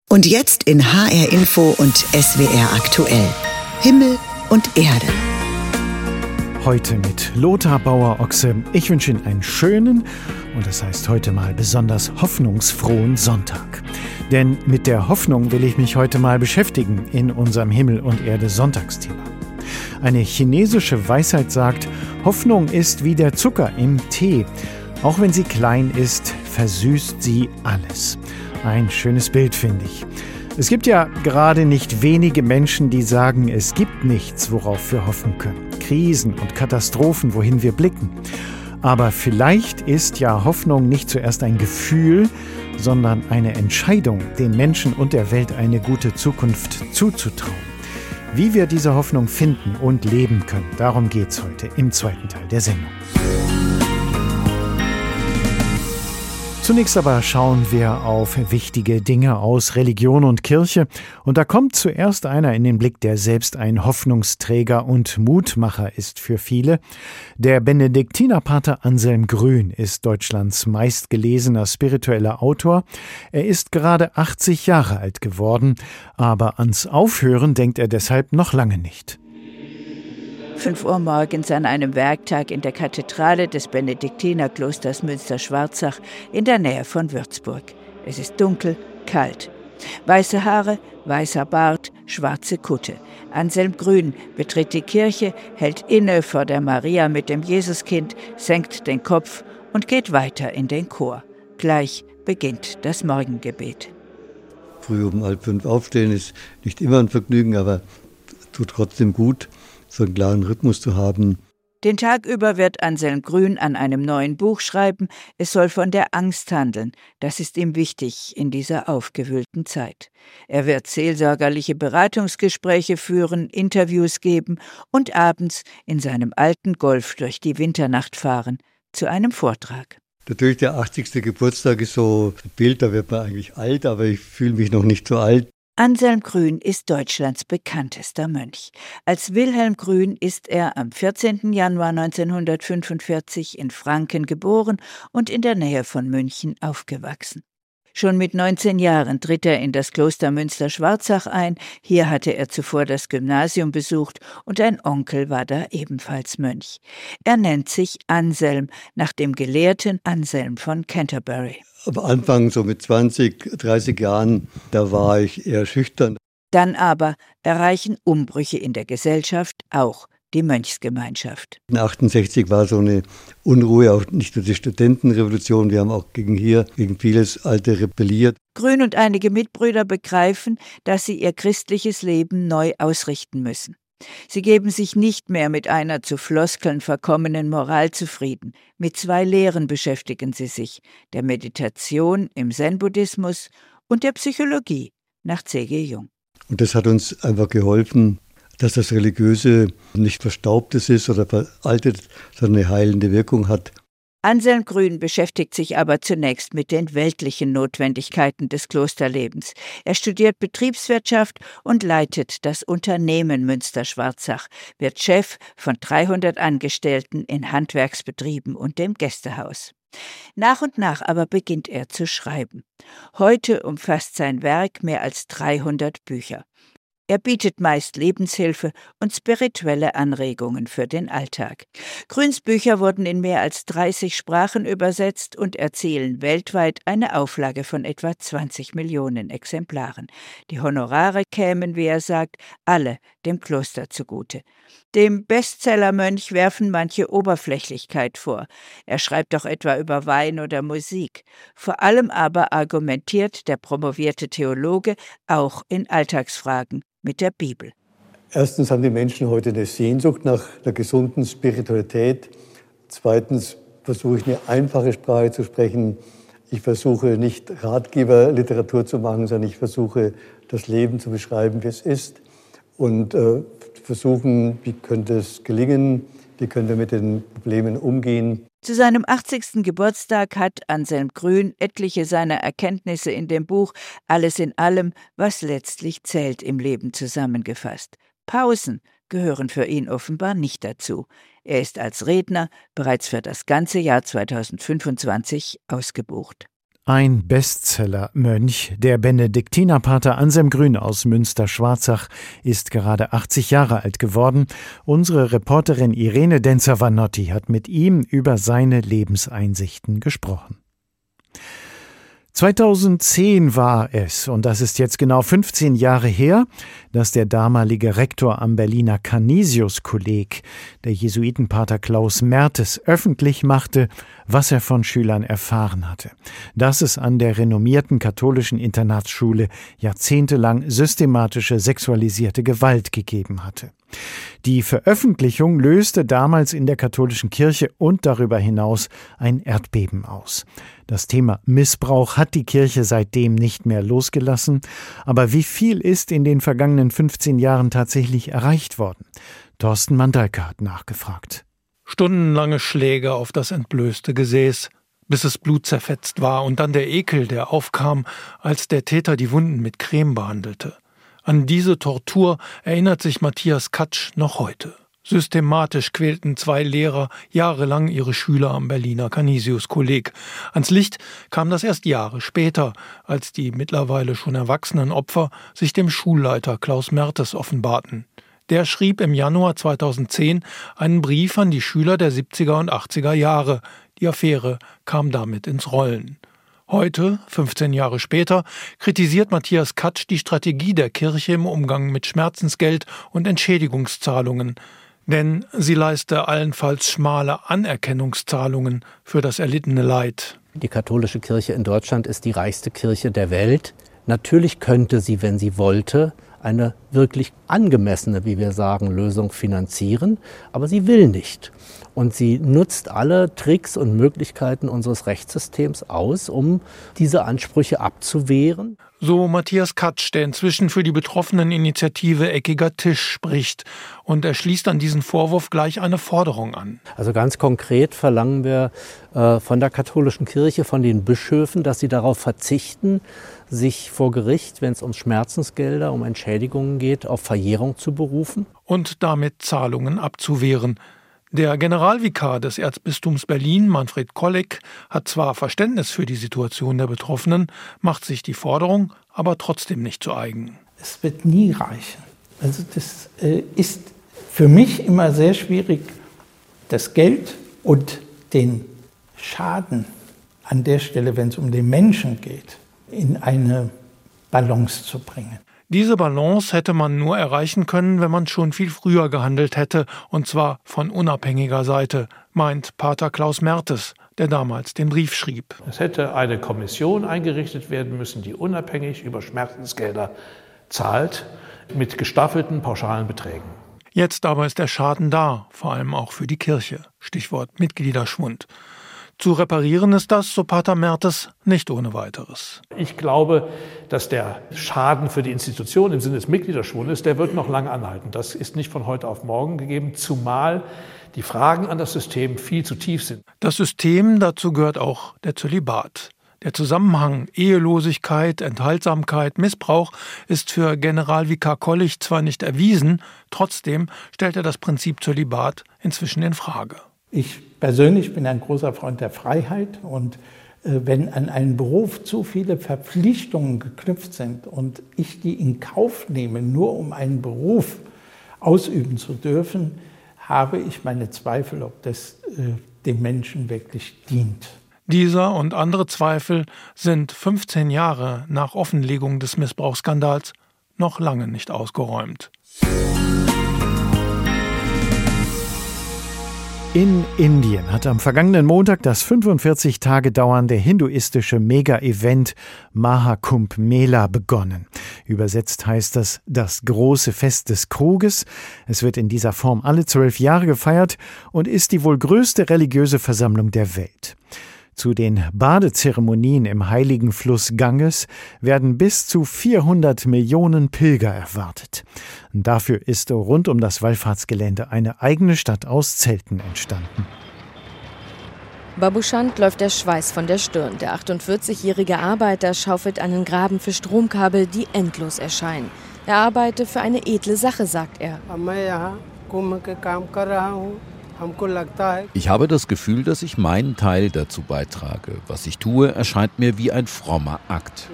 Und jetzt in HR Info und SWR aktuell. Himmel und Erde. Heute mit Lothar Bauer-Ochse. Ich wünsche Ihnen einen schönen und das heißt heute mal besonders hoffnungsfrohen Sonntag. Denn mit der Hoffnung will ich mich heute mal beschäftigen in unserem Himmel und Erde Sonntagsthema. Eine chinesische Weisheit sagt, Hoffnung ist wie der Zucker im Tee. Auch wenn sie klein ist, versüßt sie alles. Ein schönes Bild, finde ich. Es gibt ja gerade nicht wenige Menschen, die sagen, es gibt nichts, worauf wir hoffen können. Krisen und Katastrophen, wohin wir blicken. Aber vielleicht ist ja Hoffnung nicht zuerst ein Gefühl, sondern eine Entscheidung, den Menschen und der Welt eine gute Zukunft zuzutrauen. Wie wir diese Hoffnung finden und leben können, darum geht's heute im zweiten Teil der Sendung. Zunächst aber schauen wir auf wichtige Dinge aus Religion und Kirche. Und da kommt zuerst einer in den Blick, der selbst ein Hoffnungsträger und Mutmacher ist für viele. Der Benediktinerpater Anselm Grün ist Deutschlands meistgelesener spiritueller Autor. Er ist gerade 80 Jahre alt geworden, aber ans Aufhören denkt er deshalb noch lange nicht. 5 Uhr morgens an einem Werktag in der Kathedrale des Benediktinerklosters Münster-Schwarzach in der Nähe von Würzburg. Es ist dunkel, kalt. Weiße Haare, weißer Bart, schwarze Kutte. Anselm Grün betritt die Kirche, hält inne vor der Maria mit dem Jesuskind, senkt den Kopf und geht weiter in den Chor. Gleich beginnt das Morgengebet. Früh um 4:30 aufstehen ist nicht immer ein Vergnügen, aber tut trotzdem gut, so einen klaren Rhythmus zu haben. Den Tag über wird Anselm Grün an einem neuen Buch schreiben. Es soll von der Angst handeln. Das ist ihm wichtig in dieser aufgewühlten Zeit. Er wird seelsorgerliche Beratungsgespräche führen, Interviews geben und abends in seinem alten Golf durch die Winternacht fahren, zu einem Vortrag. Natürlich der 80. Geburtstag ist so ein Bild, da wird man eigentlich alt, aber ich fühle mich noch nicht so alt. Anselm Grün ist Deutschlands bekanntester Mönch. Als Wilhelm Grün ist er am 14. Januar 1945 in Franken geboren und in der Nähe von München aufgewachsen. Schon mit 19 Jahren tritt er in das Kloster Münster-Schwarzach ein. Hier hatte er zuvor das Gymnasium besucht und ein Onkel war da ebenfalls Mönch. Er nennt sich Anselm, nach dem Gelehrten Anselm von Canterbury. Am Anfang, so mit 20, 30 Jahren, da war ich eher schüchtern. Dann aber erreichen Umbrüche in der Gesellschaft auch die Mönchsgemeinschaft. 1968 war so eine Unruhe, auch nicht nur die Studentenrevolution, wir haben auch gegen vieles Alte rebelliert. Grün und einige Mitbrüder begreifen, dass sie ihr christliches Leben neu ausrichten müssen. Sie geben sich nicht mehr mit einer zu Floskeln verkommenen Moral zufrieden. Mit 2 Lehren beschäftigen sie sich, der Meditation im Zen-Buddhismus und der Psychologie nach C.G. Jung. Und das hat uns einfach geholfen, dass das Religiöse nicht Verstaubtes ist oder veraltet, sondern eine heilende Wirkung hat. Anselm Grün beschäftigt sich aber zunächst mit den weltlichen Notwendigkeiten des Klosterlebens. Er studiert Betriebswirtschaft und leitet das Unternehmen Münster-Schwarzach, wird Chef von 300 Angestellten in Handwerksbetrieben und dem Gästehaus. Nach und nach aber beginnt er zu schreiben. Heute umfasst sein Werk mehr als 300 Bücher. Er bietet meist Lebenshilfe und spirituelle Anregungen für den Alltag. Grüns Bücher wurden in mehr als 30 Sprachen übersetzt und erzielen weltweit eine Auflage von etwa 20 Millionen Exemplaren. Die Honorare kämen, wie er sagt, alle dem Kloster zugute. Dem Bestsellermönch werfen manche Oberflächlichkeit vor. Er schreibt doch etwa über Wein oder Musik. Vor allem aber argumentiert der promovierte Theologe auch in Alltagsfragen mit der Bibel. Erstens haben die Menschen heute eine Sehnsucht nach einer gesunden Spiritualität. Zweitens versuche ich eine einfache Sprache zu sprechen. Ich versuche nicht Ratgeberliteratur zu machen, sondern ich versuche das Leben zu beschreiben, wie es ist. Und versuchen, wie könnte es gelingen, wie können wir mit den Problemen umgehen. Zu seinem 80. Geburtstag hat Anselm Grün etliche seiner Erkenntnisse in dem Buch Alles in allem, was letztlich zählt im Leben zusammengefasst. Pausen gehören für ihn offenbar nicht dazu. Er ist als Redner bereits für das ganze Jahr 2025 ausgebucht. Ein Bestseller-Mönch, der Benediktinerpater Anselm Grün aus Münster-Schwarzach, ist gerade 80 Jahre alt geworden. Unsere Reporterin Irene Denzer-Vanotti hat mit ihm über seine Lebenseinsichten gesprochen. 2010 war es, und das ist jetzt genau 15 Jahre her, dass der damalige Rektor am Berliner Canisius-Kolleg, der Jesuitenpater Klaus Mertes, öffentlich machte, was er von Schülern erfahren hatte. Dass es an der renommierten katholischen Internatsschule jahrzehntelang systematische sexualisierte Gewalt gegeben hatte. Die Veröffentlichung löste damals in der katholischen Kirche und darüber hinaus ein Erdbeben aus. Das Thema Missbrauch hat die Kirche seitdem nicht mehr losgelassen. Aber wie viel ist in den vergangenen 15 Jahren tatsächlich erreicht worden? Thorsten Mandalke hat nachgefragt. Stundenlange Schläge auf das entblößte Gesäß, bis es blutzerfetzt war, und dann der Ekel, der aufkam, als der Täter die Wunden mit Creme behandelte. An diese Tortur erinnert sich Matthias Katsch noch heute. Systematisch quälten 2 Lehrer jahrelang ihre Schüler am Berliner Canisius-Kolleg. Ans Licht kam das erst Jahre später, als die mittlerweile schon erwachsenen Opfer sich dem Schulleiter Klaus Mertes offenbarten. Der schrieb im Januar 2010 einen Brief an die Schüler der 70er und 80er Jahre. Die Affäre kam damit ins Rollen. Heute, 15 Jahre später, kritisiert Matthias Katsch die Strategie der Kirche im Umgang mit Schmerzensgeld und Entschädigungszahlungen. Denn sie leiste allenfalls schmale Anerkennungszahlungen für das erlittene Leid. Die katholische Kirche in Deutschland ist die reichste Kirche der Welt. Natürlich könnte sie, wenn sie wollte, eine wirklich angemessene, wie wir sagen, Lösung finanzieren, aber sie will nicht. Und sie nutzt alle Tricks und Möglichkeiten unseres Rechtssystems aus, um diese Ansprüche abzuwehren. So Matthias Katsch, der inzwischen für die betroffenen Initiative Eckiger Tisch spricht. Und er schließt an diesen Vorwurf gleich eine Forderung an. Also ganz konkret verlangen wir von der katholischen Kirche, von den Bischöfen, dass sie darauf verzichten, sich vor Gericht, wenn es um Schmerzensgelder, um Entschädigungen geht, auf Verjährung zu berufen. Und damit Zahlungen abzuwehren. Der Generalvikar des Erzbistums Berlin, Manfred Kolleg, hat zwar Verständnis für die Situation der Betroffenen, macht sich die Forderung aber trotzdem nicht zu eigen. Es wird nie reichen. Also das ist für mich immer sehr schwierig, das Geld und den Schaden an der Stelle, wenn es um den Menschen geht, in eine Balance zu bringen. Diese Balance hätte man nur erreichen können, wenn man schon viel früher gehandelt hätte, und zwar von unabhängiger Seite, meint Pater Klaus Mertes, der damals den Brief schrieb. Es hätte eine Kommission eingerichtet werden müssen, die unabhängig über Schmerzensgelder zahlt, mit gestaffelten pauschalen Beträgen. Jetzt aber ist der Schaden da, vor allem auch für die Kirche. Stichwort Mitgliederschwund. Zu reparieren ist das, so Pater Mertes, nicht ohne weiteres. Ich glaube, dass der Schaden für die Institution im Sinne des Mitgliederschwundes, der wird noch lange anhalten. Das ist nicht von heute auf morgen gegeben, zumal die Fragen an das System viel zu tief sind. Das System, dazu gehört auch der Zölibat. Der Zusammenhang Ehelosigkeit, Enthaltsamkeit, Missbrauch ist für Generalvikar Kolleg zwar nicht erwiesen, trotzdem stellt er das Prinzip Zölibat inzwischen in Frage. Ich persönlich bin ein großer Freund der Freiheit, und wenn an einen Beruf zu viele Verpflichtungen geknüpft sind und ich die in Kauf nehme, nur um einen Beruf ausüben zu dürfen, habe ich meine Zweifel, ob das dem Menschen wirklich dient. Dieser und andere Zweifel sind 15 Jahre nach Offenlegung des Missbrauchsskandals noch lange nicht ausgeräumt. In Indien hat am vergangenen Montag das 45 Tage dauernde hinduistische Mega-Event Mahakumbh Mela begonnen. Übersetzt heißt das große Fest des Kruges. Es wird in dieser Form alle 12 Jahre gefeiert und ist die wohl größte religiöse Versammlung der Welt. Zu den Badezeremonien im heiligen Fluss Ganges werden bis zu 400 Millionen Pilger erwartet. Dafür ist rund um das Wallfahrtsgelände eine eigene Stadt aus Zelten entstanden. Babu Chand läuft der Schweiß von der Stirn. Der 48-jährige Arbeiter schaufelt einen Graben für Stromkabel, die endlos erscheinen. Er arbeite für eine edle Sache, sagt er. Ich habe das Gefühl, dass ich meinen Teil dazu beitrage. Was ich tue, erscheint mir wie ein frommer Akt.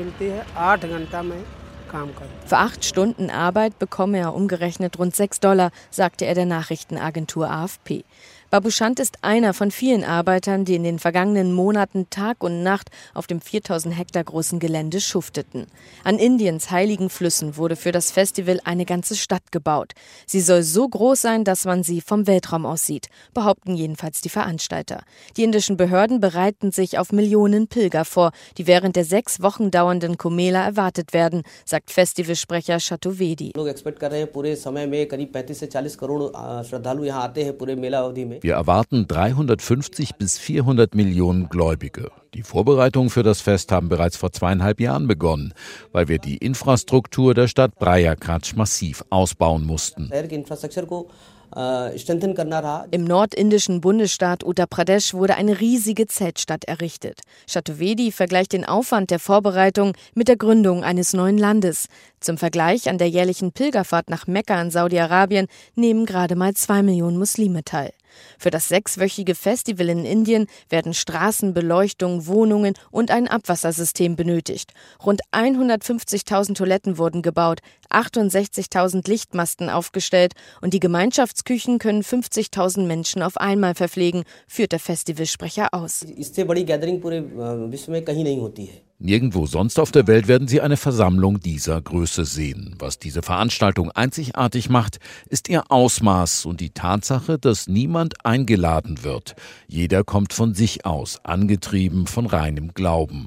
Für 8 Stunden Arbeit bekomme er umgerechnet rund $6, sagte er der Nachrichtenagentur AFP. Babushant ist einer von vielen Arbeitern, die in den vergangenen Monaten Tag und Nacht auf dem 4000 Hektar großen Gelände schufteten. An Indiens heiligen Flüssen wurde für das Festival eine ganze Stadt gebaut. Sie soll so groß sein, dass man sie vom Weltraum aus sieht, behaupten jedenfalls die Veranstalter. Die indischen Behörden bereiten sich auf Millionen Pilger vor, die während der 6 Wochen dauernden Kumbh Mela erwartet werden, sagt Festivalsprecher Chaturvedi. Wir erwarten 350 bis 400 Millionen Gläubige. Die Vorbereitungen für das Fest haben bereits vor 2,5 Jahren begonnen, weil wir die Infrastruktur der Stadt Prayagraj massiv ausbauen mussten. Im nordindischen Bundesstaat Uttar Pradesh wurde eine riesige Zeltstadt errichtet. Chaturvedi vergleicht den Aufwand der Vorbereitung mit der Gründung eines neuen Landes. Zum Vergleich: an der jährlichen Pilgerfahrt nach Mekka in Saudi-Arabien nehmen gerade mal 2 Millionen Muslime teil. Für das 6-wöchige Festival in Indien werden Straßen, Beleuchtung, Wohnungen und ein Abwassersystem benötigt. Rund 150.000 Toiletten wurden gebaut, 68.000 Lichtmasten aufgestellt und die Gemeinschaftsküchen können 50.000 Menschen auf einmal verpflegen, führt der Festivalsprecher aus. Nirgendwo sonst auf der Welt werden Sie eine Versammlung dieser Größe sehen. Was diese Veranstaltung einzigartig macht, ist ihr Ausmaß und die Tatsache, dass niemand eingeladen wird. Jeder kommt von sich aus, angetrieben von reinem Glauben.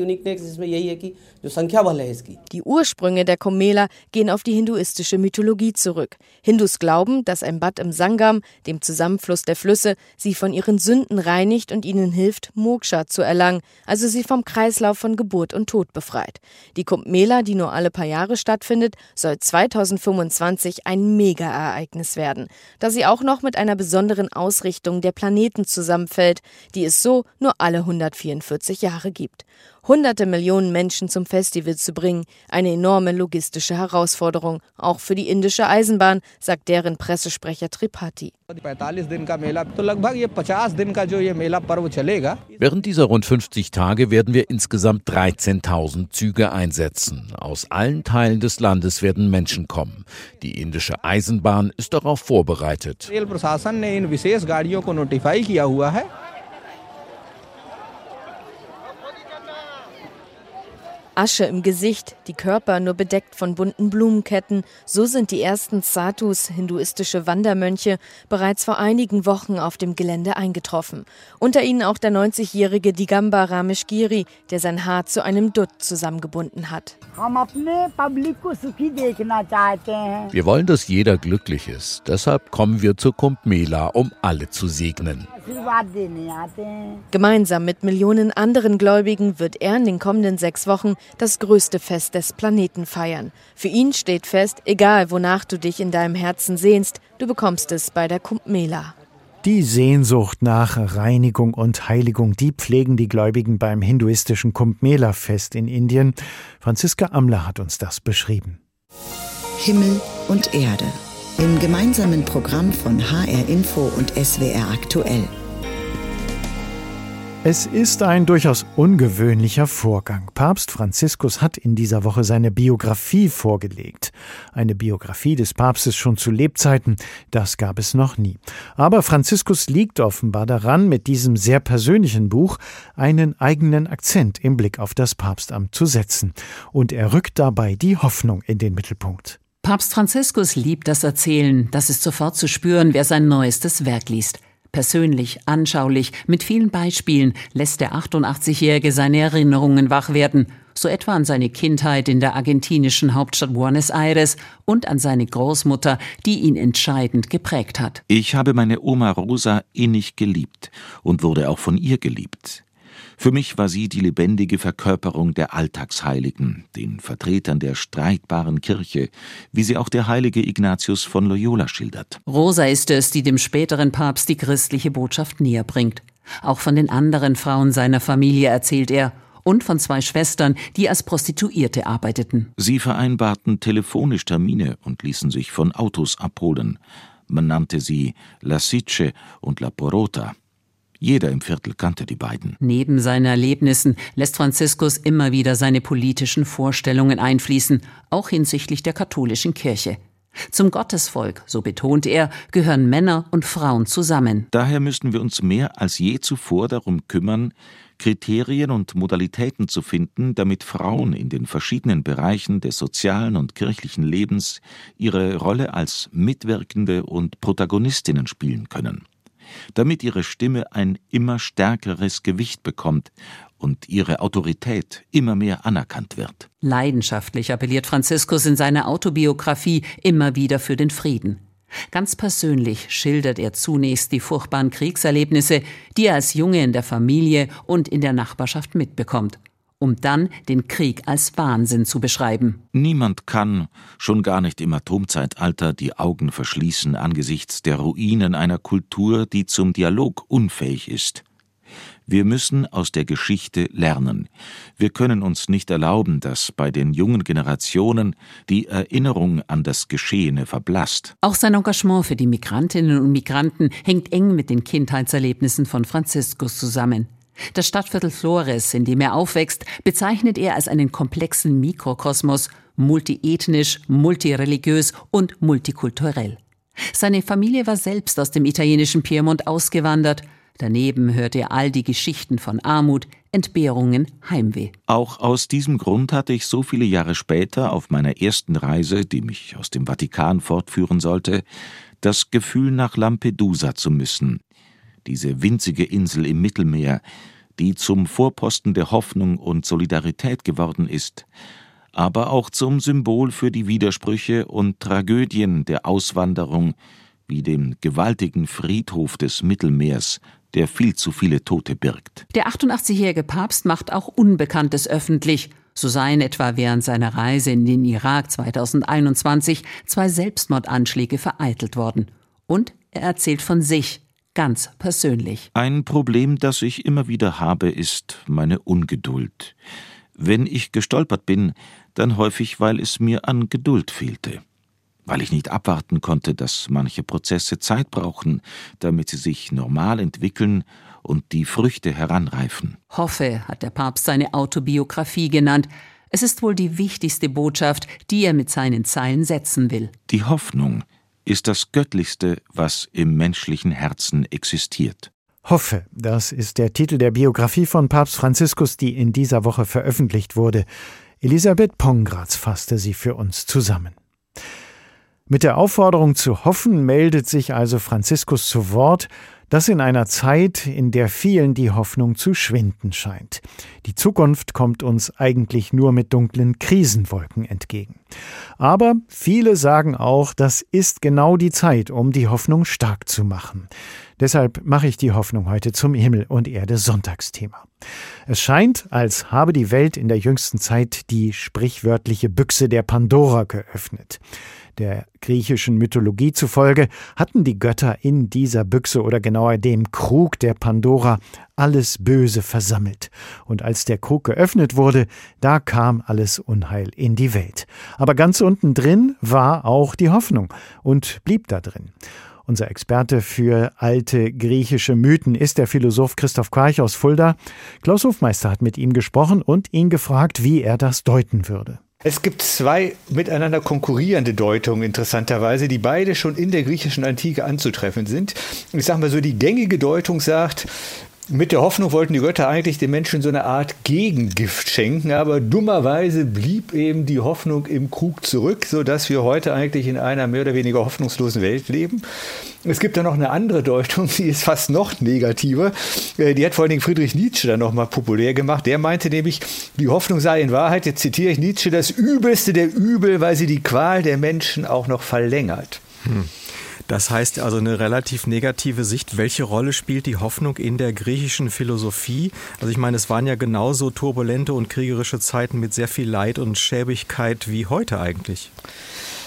Die Ursprünge der Kumbh Mela gehen auf die hinduistische Mythologie zurück. Hindus glauben, dass ein Bad im Sangam, dem Zusammenfluss der Flüsse, sie von ihren Sünden reinigt und ihnen hilft, Moksha zu erlangen, also sie vom Kreislauf von Geburt und Tod befreit. Die Kumbh Mela, die nur alle paar Jahre stattfindet, soll 2025 ein Mega-Ereignis werden, da sie auch noch mit einer besonderen Ausrichtung der Planeten zusammenfällt, die es so nur alle 144 Jahre gibt. Hunderte Millionen Menschen zum Festival zu bringen, eine enorme logistische Herausforderung, auch für die indische Eisenbahn, sagt deren Pressesprecher Tripathi. Während dieser rund 50 Tage werden wir insgesamt 13.000 Züge einsetzen. Aus allen Teilen des Landes werden Menschen kommen. Die indische Eisenbahn ist darauf vorbereitet. Asche im Gesicht, die Körper nur bedeckt von bunten Blumenketten, so sind die ersten Sadhus, hinduistische Wandermönche, bereits vor einigen Wochen auf dem Gelände eingetroffen. Unter ihnen auch der 90-jährige Digambar Rameshgiri, der sein Haar zu einem Dutt zusammengebunden hat. Wir wollen, dass jeder glücklich ist. Deshalb kommen wir zur Kumbh Mela, um alle zu segnen. Gemeinsam mit Millionen anderen Gläubigen wird er in den kommenden 6 Wochen das größte Fest des Planeten feiern. Für ihn steht fest, egal wonach du dich in deinem Herzen sehnst, du bekommst es bei der Kumbh Mela. Die Sehnsucht nach Reinigung und Heiligung, die pflegen die Gläubigen beim hinduistischen Kumbh Mela Fest in Indien. Franziska Amler hat uns das beschrieben. Himmel und Erde. Im gemeinsamen Programm von HR Info und SWR Aktuell. Es ist ein durchaus ungewöhnlicher Vorgang. Papst Franziskus hat in dieser Woche seine Biografie vorgelegt. Eine Biografie des Papstes schon zu Lebzeiten, das gab es noch nie. Aber Franziskus liegt offenbar daran, mit diesem sehr persönlichen Buch einen eigenen Akzent im Blick auf das Papstamt zu setzen. Und er rückt dabei die Hoffnung in den Mittelpunkt. Papst Franziskus liebt das Erzählen. Das ist sofort zu spüren, wer sein neuestes Werk liest. Persönlich, anschaulich, mit vielen Beispielen lässt der 88-Jährige seine Erinnerungen wach werden. So etwa an seine Kindheit in der argentinischen Hauptstadt Buenos Aires und an seine Großmutter, die ihn entscheidend geprägt hat. Ich habe meine Oma Rosa innig geliebt und wurde auch von ihr geliebt. Für mich war sie die lebendige Verkörperung der Alltagsheiligen, den Vertretern der streitbaren Kirche, wie sie auch der heilige Ignatius von Loyola schildert. Rosa ist es, die dem späteren Papst die christliche Botschaft näher bringt. Auch von den anderen Frauen seiner Familie erzählt er und von 2 Schwestern, die als Prostituierte arbeiteten. Sie vereinbarten telefonisch Termine und ließen sich von Autos abholen. Man nannte sie La Sitche und La Porota. Jeder im Viertel kannte die beiden. Neben seinen Erlebnissen lässt Franziskus immer wieder seine politischen Vorstellungen einfließen, auch hinsichtlich der katholischen Kirche. Zum Gottesvolk, so betont er, gehören Männer und Frauen zusammen. Daher müssten wir uns mehr als je zuvor darum kümmern, Kriterien und Modalitäten zu finden, damit Frauen in den verschiedenen Bereichen des sozialen und kirchlichen Lebens ihre Rolle als Mitwirkende und Protagonistinnen spielen können. Damit ihre Stimme ein immer stärkeres Gewicht bekommt und ihre Autorität immer mehr anerkannt wird. Leidenschaftlich appelliert Franziskus in seiner Autobiografie immer wieder für den Frieden. Ganz persönlich schildert er zunächst die furchtbaren Kriegserlebnisse, die er als Junge in der Familie und in der Nachbarschaft mitbekommt, um dann den Krieg als Wahnsinn zu beschreiben. Niemand kann, schon gar nicht im Atomzeitalter, die Augen verschließen angesichts der Ruinen einer Kultur, die zum Dialog unfähig ist. Wir müssen aus der Geschichte lernen. Wir können uns nicht erlauben, dass bei den jungen Generationen die Erinnerung an das Geschehene verblasst. Auch sein Engagement für die Migrantinnen und Migranten hängt eng mit den Kindheitserlebnissen von Franziskus zusammen. Das Stadtviertel Flores, in dem er aufwächst, bezeichnet er als einen komplexen Mikrokosmos, multiethnisch, multireligiös und multikulturell. Seine Familie war selbst aus dem italienischen Piemont ausgewandert. Daneben hörte er all die Geschichten von Armut, Entbehrungen, Heimweh. Auch aus diesem Grund hatte ich so viele Jahre später auf meiner ersten Reise, die mich aus dem Vatikan fortführen sollte, das Gefühl, nach Lampedusa zu müssen. Diese winzige Insel im Mittelmeer, die zum Vorposten der Hoffnung und Solidarität geworden ist, aber auch zum Symbol für die Widersprüche und Tragödien der Auswanderung, wie dem gewaltigen Friedhof des Mittelmeers, der viel zu viele Tote birgt. Der 88-jährige Papst macht auch Unbekanntes öffentlich. So seien etwa während seiner Reise in den Irak 2021 2 Selbstmordanschläge vereitelt worden. Und er erzählt von sich, ganz persönlich. Ein Problem, das ich immer wieder habe, ist meine Ungeduld. Wenn ich gestolpert bin, dann häufig, weil es mir an Geduld fehlte. Weil ich nicht abwarten konnte, dass manche Prozesse Zeit brauchen, damit sie sich normal entwickeln und die Früchte heranreifen. Hoffe hat der Papst seine Autobiografie genannt. Es ist wohl die wichtigste Botschaft, die er mit seinen Zeilen setzen will. Die Hoffnung ist das Göttlichste, was im menschlichen Herzen existiert. Hoffe, das ist der Titel der Biografie von Papst Franziskus, die in dieser Woche veröffentlicht wurde. Elisabeth Pongratz fasste sie für uns zusammen. Mit der Aufforderung zu hoffen meldet sich also Franziskus zu Wort, das in einer Zeit, in der vielen die Hoffnung zu schwinden scheint. Die Zukunft kommt uns eigentlich nur mit dunklen Krisenwolken entgegen. Aber viele sagen auch, das ist genau die Zeit, um die Hoffnung stark zu machen. Deshalb mache ich die Hoffnung heute zum Himmel und Erde Sonntagsthema. Es scheint, als habe die Welt in der jüngsten Zeit die sprichwörtliche Büchse der Pandora geöffnet. Der griechischen Mythologie zufolge hatten die Götter in dieser Büchse oder genauer dem Krug der Pandora alles Böse versammelt. Und als der Krug geöffnet wurde, da kam alles Unheil in die Welt. Aber ganz unten drin war auch die Hoffnung und blieb da drin. Unser Experte für alte griechische Mythen ist der Philosoph Christoph Quarch aus Fulda. Klaus Hofmeister hat mit ihm gesprochen und ihn gefragt, wie er das deuten würde. Es gibt 2 miteinander konkurrierende Deutungen, interessanterweise, die beide schon in der griechischen Antike anzutreffen sind. Ich sage mal so, die gängige Deutung sagt, mit der Hoffnung wollten die Götter eigentlich den Menschen so eine Art Gegengift schenken, aber dummerweise blieb eben die Hoffnung im Krug zurück, sodass wir heute eigentlich in einer mehr oder weniger hoffnungslosen Welt leben. Es gibt da noch eine andere Deutung, die ist fast noch negativer. Die hat vor allen Dingen Friedrich Nietzsche dann nochmal populär gemacht. Der meinte nämlich, die Hoffnung sei in Wahrheit, jetzt zitiere ich Nietzsche, das Übelste der Übel, weil sie die Qual der Menschen auch noch verlängert. Das heißt also eine relativ negative Sicht. Welche Rolle spielt die Hoffnung in der griechischen Philosophie? Also ich meine, es waren ja genauso turbulente und kriegerische Zeiten mit sehr viel Leid und Schäbigkeit wie heute eigentlich.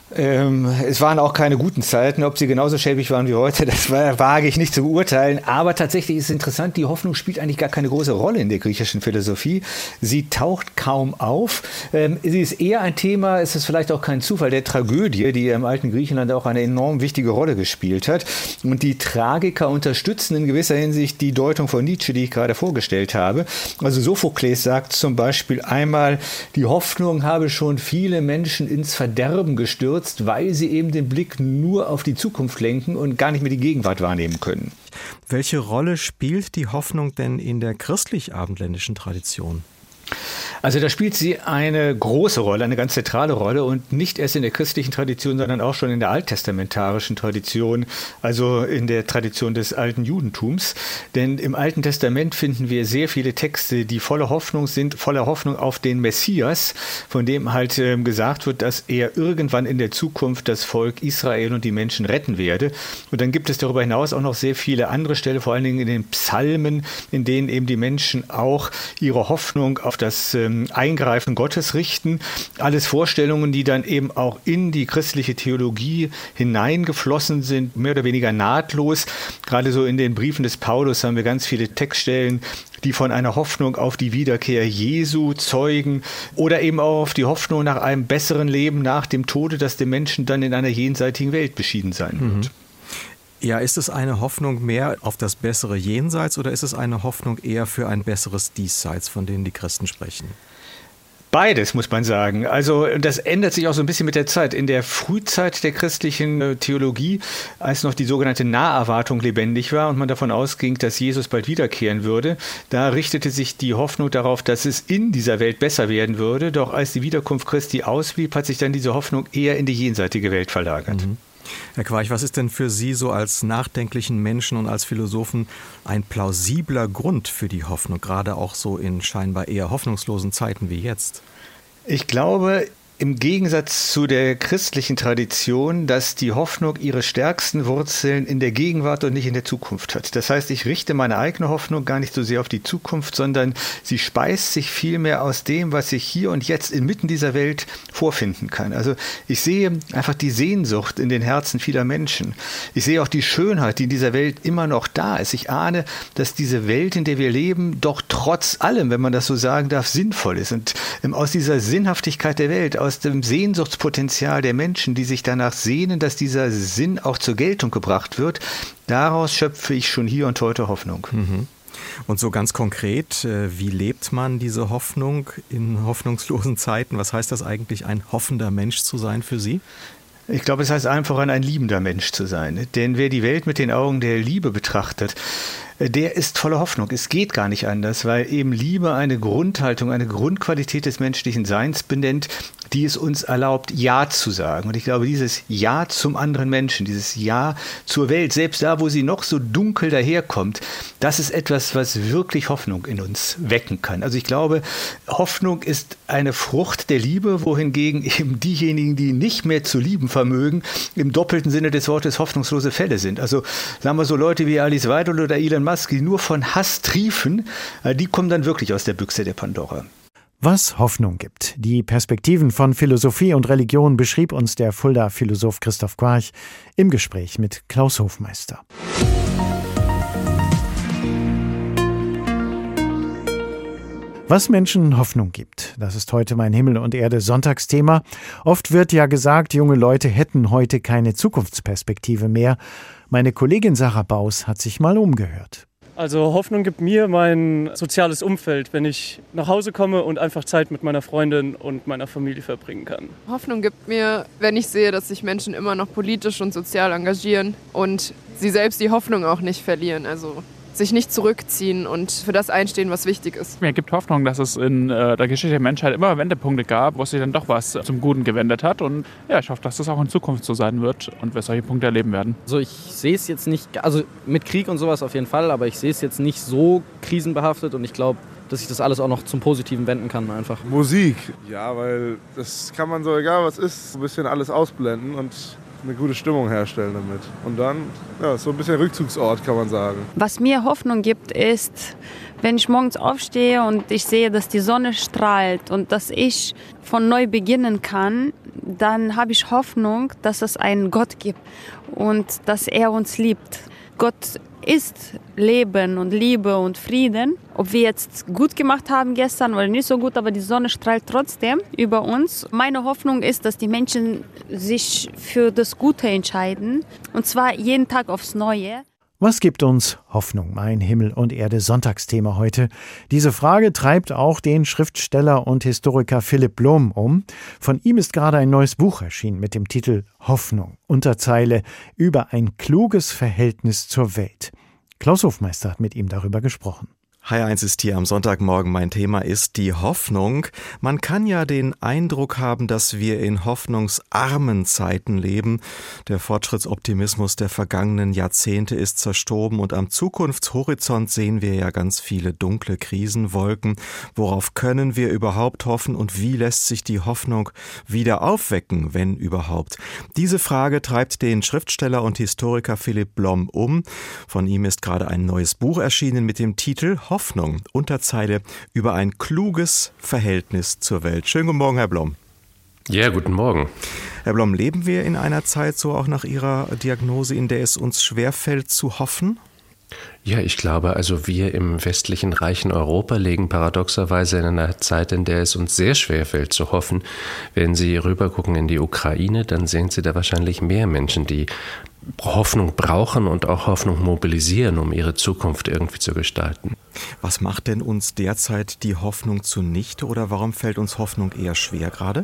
Es waren auch keine guten Zeiten. Ob sie genauso schäbig waren wie heute, das wage ich nicht zu beurteilen. Aber tatsächlich ist es interessant, die Hoffnung spielt eigentlich gar keine große Rolle in der griechischen Philosophie. Sie taucht kaum auf. Sie ist eher ein Thema, es ist vielleicht auch kein Zufall, der Tragödie, die im alten Griechenland auch eine enorm wichtige Rolle gespielt hat. Und die Tragiker unterstützen in gewisser Hinsicht die Deutung von Nietzsche, die ich gerade vorgestellt habe. Also Sophokles sagt zum Beispiel einmal, die Hoffnung habe schon viele Menschen ins Verderben gestürzt, weil sie eben den Blick nur auf die Zukunft lenken und gar nicht mehr die Gegenwart wahrnehmen können. Welche Rolle spielt die Hoffnung denn in der christlich-abendländischen Tradition? Also da spielt sie eine große Rolle, eine ganz zentrale Rolle und nicht erst in der christlichen Tradition, sondern auch schon in der alttestamentarischen Tradition, also in der Tradition des alten Judentums. Denn im Alten Testament finden wir sehr viele Texte, die voller Hoffnung sind, voller Hoffnung auf den Messias, von dem halt gesagt wird, dass er irgendwann in der Zukunft das Volk Israel und die Menschen retten werde. Und dann gibt es darüber hinaus auch noch sehr viele andere Stellen, vor allen Dingen in den Psalmen, in denen eben die Menschen auch ihre Hoffnung auf das Eingreifen Gottes richten. Alles Vorstellungen, die dann eben auch in die christliche Theologie hineingeflossen sind, mehr oder weniger nahtlos. Gerade so in den Briefen des Paulus haben wir ganz viele Textstellen, die von einer Hoffnung auf die Wiederkehr Jesu zeugen oder eben auch auf die Hoffnung nach einem besseren Leben nach dem Tode, das dem Menschen dann in einer jenseitigen Welt beschieden sein wird. Ja, ist es eine Hoffnung mehr auf das bessere Jenseits oder ist es eine Hoffnung eher für ein besseres Diesseits, von denen die Christen sprechen? Beides, muss man sagen. Also das ändert sich auch so ein bisschen mit der Zeit. In der Frühzeit der christlichen Theologie, als noch die sogenannte Naherwartung lebendig war und man davon ausging, dass Jesus bald wiederkehren würde, da richtete sich die Hoffnung darauf, dass es in dieser Welt besser werden würde. Doch als die Wiederkunft Christi ausblieb, hat sich dann diese Hoffnung eher in die jenseitige Welt verlagert. Herr Quarch, was ist denn für Sie so als nachdenklichen Menschen und als Philosophen ein plausibler Grund für die Hoffnung, gerade auch so in scheinbar eher hoffnungslosen Zeiten wie jetzt? Ich glaube, im Gegensatz zu der christlichen Tradition, dass die Hoffnung ihre stärksten Wurzeln in der Gegenwart und nicht in der Zukunft hat. Das heißt, ich richte meine eigene Hoffnung gar nicht so sehr auf die Zukunft, sondern sie speist sich vielmehr aus dem, was ich hier und jetzt inmitten dieser Welt vorfinden kann. Also ich sehe einfach die Sehnsucht in den Herzen vieler Menschen. Ich sehe auch die Schönheit, die in dieser Welt immer noch da ist. Ich ahne, dass diese Welt, in der wir leben, doch trotz allem, wenn man das so sagen darf, sinnvoll ist. Und aus dieser Sinnhaftigkeit der Welt, aus dem Sehnsuchtspotenzial der Menschen, die sich danach sehnen, dass dieser Sinn auch zur Geltung gebracht wird, daraus schöpfe ich schon hier und heute Hoffnung. Und so ganz konkret, wie lebt man diese Hoffnung in hoffnungslosen Zeiten? Was heißt das eigentlich, ein hoffender Mensch zu sein für Sie? Ich glaube, es heißt einfach, ein liebender Mensch zu sein. Denn wer die Welt mit den Augen der Liebe betrachtet, der ist voller Hoffnung. Es geht gar nicht anders, weil eben Liebe eine Grundhaltung, eine Grundqualität des menschlichen Seins benennt, die es uns erlaubt, Ja zu sagen. Und ich glaube, dieses Ja zum anderen Menschen, dieses Ja zur Welt, selbst da, wo sie noch so dunkel daherkommt, das ist etwas, was wirklich Hoffnung in uns wecken kann. Also ich glaube, Hoffnung ist eine Frucht der Liebe, wohingegen eben diejenigen, die nicht mehr zu lieben vermögen, im doppelten Sinne des Wortes hoffnungslose Fälle sind. Also sagen wir so Leute wie Alice Weidel oder Elon Musk, die nur von Hass triefen, die kommen dann wirklich aus der Büchse der Pandora. Was Hoffnung gibt. Die Perspektiven von Philosophie und Religion beschrieb uns der Fulda-Philosoph Christoph Quarch im Gespräch mit Klaus Hofmeister. Was Menschen Hoffnung gibt, das ist heute mein Himmel und Erde Sonntagsthema. Oft wird ja gesagt, junge Leute hätten heute keine Zukunftsperspektive mehr. Meine Kollegin Sarah Baus hat sich mal umgehört. Also Hoffnung gibt mir mein soziales Umfeld, wenn ich nach Hause komme und einfach Zeit mit meiner Freundin und meiner Familie verbringen kann. Hoffnung gibt mir, wenn ich sehe, dass sich Menschen immer noch politisch und sozial engagieren und sie selbst die Hoffnung auch nicht verlieren. Also sich nicht zurückziehen und für das einstehen, was wichtig ist. Mir gibt Hoffnung, dass es in der Geschichte der Menschheit immer Wendepunkte gab, wo sich dann doch was zum Guten gewendet hat. Und ja, ich hoffe, dass das auch in Zukunft so sein wird und wir solche Punkte erleben werden. Also ich sehe es jetzt nicht, also mit Krieg und sowas auf jeden Fall, aber ich sehe es jetzt nicht so krisenbehaftet und ich glaube, dass ich das alles auch noch zum Positiven wenden kann einfach. Musik, ja, weil das kann man so, egal was ist, ein bisschen alles ausblenden und eine gute Stimmung herstellen damit. Und dann, ja, so ein bisschen Rückzugsort, kann man sagen. Was mir Hoffnung gibt, ist, Wenn ich morgens aufstehe und ich sehe, dass die Sonne strahlt und dass ich von neu beginnen kann, dann habe ich Hoffnung, dass es einen Gott gibt und dass er uns liebt. Gott ist Leben und Liebe und Frieden. Ob wir jetzt gut gemacht haben gestern oder nicht so gut, aber die Sonne strahlt trotzdem über uns. Meine Hoffnung ist, dass die Menschen sich für das Gute entscheiden, und zwar jeden Tag aufs Neue. Was gibt uns Hoffnung? Mein Himmel und Erde Sonntagsthema heute. Diese Frage treibt auch den Schriftsteller und Historiker Philipp Blom um. Von ihm ist gerade ein neues Buch erschienen mit dem Titel Hoffnung. Unterzeile über ein kluges Verhältnis zur Welt. Klaus Hofmeister hat mit ihm darüber gesprochen. HR1 ist hier am Sonntagmorgen. Mein Thema ist die Hoffnung. Man kann ja den Eindruck haben, dass wir in hoffnungsarmen Zeiten leben. Der Fortschrittsoptimismus der vergangenen Jahrzehnte ist zerstoben und am Zukunftshorizont sehen wir ja ganz viele dunkle Krisenwolken. Worauf können wir überhaupt hoffen und wie lässt sich die Hoffnung wieder aufwecken, wenn überhaupt? Diese Frage treibt den Schriftsteller und Historiker Philipp Blom um. Von ihm ist gerade ein neues Buch erschienen mit dem Titel Hoffnung, Unterzeile über ein kluges Verhältnis zur Welt. Schönen guten Morgen, Herr Blom. Ja, guten Morgen. Herr Blom, leben wir in einer Zeit, so auch nach Ihrer Diagnose, in der es uns schwerfällt zu hoffen? Ja, ich glaube, also wir im westlichen reichen Europa legen paradoxerweise in einer Zeit, in der es uns sehr schwerfällt zu hoffen. Wenn Sie rübergucken in die Ukraine, dann sehen Sie da wahrscheinlich mehr Menschen, die Hoffnung brauchen und auch Hoffnung mobilisieren, um ihre Zukunft irgendwie zu gestalten. Was macht denn uns derzeit die Hoffnung zunichte oder warum fällt uns Hoffnung eher schwer gerade?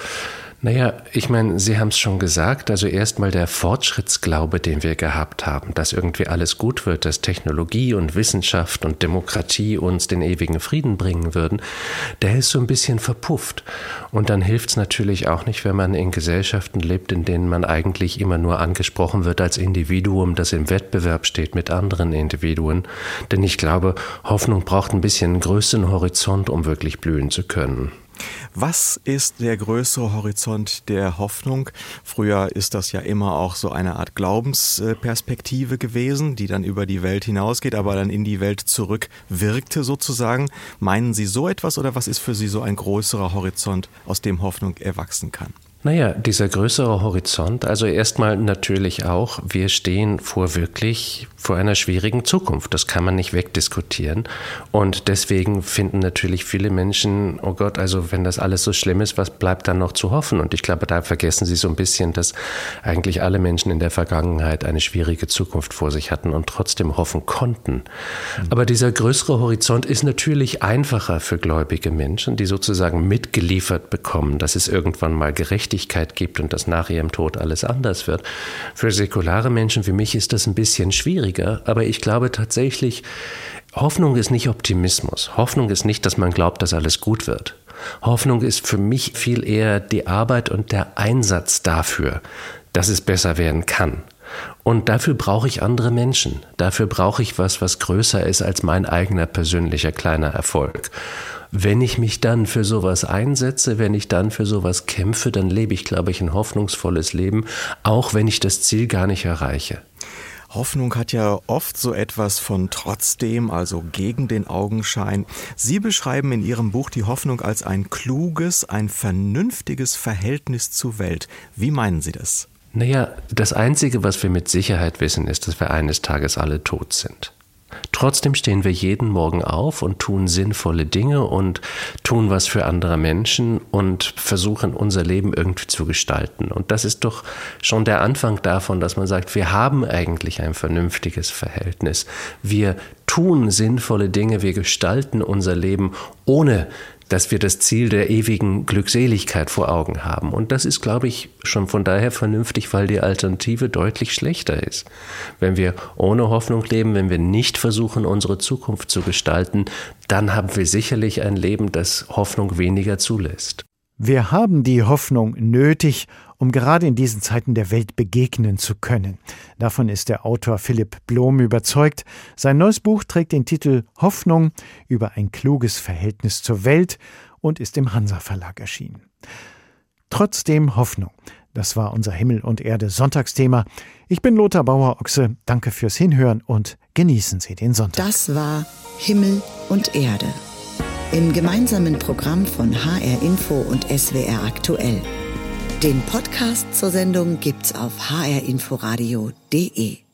Naja, ich meine, Sie haben es schon gesagt, also erstmal der Fortschrittsglaube, den wir gehabt haben, dass irgendwie alles gut wird, dass Technologie und Wissenschaft und Demokratie uns den ewigen Frieden bringen würden, der ist so ein bisschen verpufft. Und dann hilft es natürlich auch nicht, wenn man in Gesellschaften lebt, in denen man eigentlich immer nur angesprochen wird als Individuum, das im Wettbewerb steht mit anderen Individuen. Denn ich glaube, Hoffnung braucht ein bisschen einen größeren Horizont, um wirklich blühen zu können. Was ist der größere Horizont der Hoffnung? Früher ist das ja immer auch so eine Art Glaubensperspektive gewesen, die dann über die Welt hinausgeht, aber dann in die Welt zurückwirkte sozusagen. Meinen Sie so etwas oder was ist für Sie so ein größerer Horizont, aus dem Hoffnung erwachsen kann? Naja, dieser größere Horizont, also erstmal natürlich auch, wir stehen vor einer schwierigen Zukunft. Das kann man nicht wegdiskutieren. Und deswegen finden natürlich viele Menschen, oh Gott, also wenn das alles so schlimm ist, was bleibt dann noch zu hoffen? Und ich glaube, da vergessen sie so ein bisschen, dass eigentlich alle Menschen in der Vergangenheit eine schwierige Zukunft vor sich hatten und trotzdem hoffen konnten. Aber dieser größere Horizont ist natürlich einfacher für gläubige Menschen, die sozusagen mitgeliefert bekommen, dass es irgendwann mal Gerechtigkeit gibt und dass nach ihrem Tod alles anders wird. Für säkulare Menschen wie mich ist das ein bisschen schwieriger, aber ich glaube tatsächlich, Hoffnung ist nicht Optimismus. Hoffnung ist nicht, dass man glaubt, dass alles gut wird. Hoffnung ist für mich viel eher die Arbeit und der Einsatz dafür, dass es besser werden kann. Und dafür brauche ich andere Menschen. Dafür brauche ich was größer ist als mein eigener persönlicher kleiner Erfolg. Wenn ich mich dann für sowas einsetze, wenn ich dann für sowas kämpfe, dann lebe ich, glaube ich, ein hoffnungsvolles Leben, auch wenn ich das Ziel gar nicht erreiche. Hoffnung hat ja oft so etwas von trotzdem, also gegen den Augenschein. Sie beschreiben in Ihrem Buch die Hoffnung als ein kluges, ein vernünftiges Verhältnis zur Welt. Wie meinen Sie das? Naja, das Einzige, was wir mit Sicherheit wissen, ist, dass wir eines Tages alle tot sind. Trotzdem stehen wir jeden Morgen auf und tun sinnvolle Dinge und tun was für andere Menschen und versuchen unser Leben irgendwie zu gestalten. Und das ist doch schon der Anfang davon, dass man sagt, wir haben eigentlich ein vernünftiges Verhältnis. Wir tun sinnvolle Dinge, wir gestalten unser Leben, ohne dass wir das Ziel der ewigen Glückseligkeit vor Augen haben. Und das ist, glaube ich, schon von daher vernünftig, weil die Alternative deutlich schlechter ist. Wenn wir ohne Hoffnung leben, wenn wir nicht versuchen, unsere Zukunft zu gestalten, dann haben wir sicherlich ein Leben, das Hoffnung weniger zulässt. Wir haben die Hoffnung nötig, um gerade in diesen Zeiten der Welt begegnen zu können. Davon ist der Autor Philipp Blom überzeugt. Sein neues Buch trägt den Titel Hoffnung über ein kluges Verhältnis zur Welt und ist im Hansa Verlag erschienen. Trotzdem Hoffnung. Das war unser Himmel und Erde Sonntagsthema. Ich bin Lothar Bauer-Ochse. Danke fürs Hinhören und genießen Sie den Sonntag. Das war Himmel und Erde im gemeinsamen Programm von HR Info und SWR Aktuell. Den Podcast zur Sendung gibt's auf hrinforadio.de.